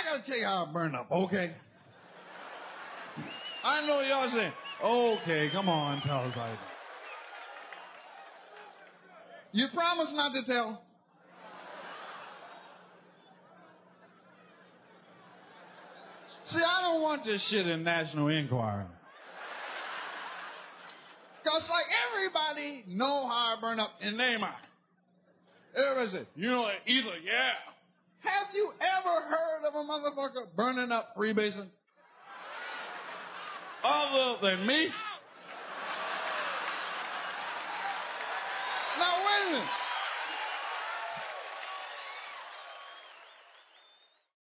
got to tell you how I burn up, okay? I know y'all saying, okay, come on, tell us how you do. You promise not to tell? See, I don't want this shit in National Enquirer. Because, like, everybody know how I burn up in Neymar. Everybody say, you know, either, yeah. Have you ever heard of a motherfucker burning up freebasing? Other than me?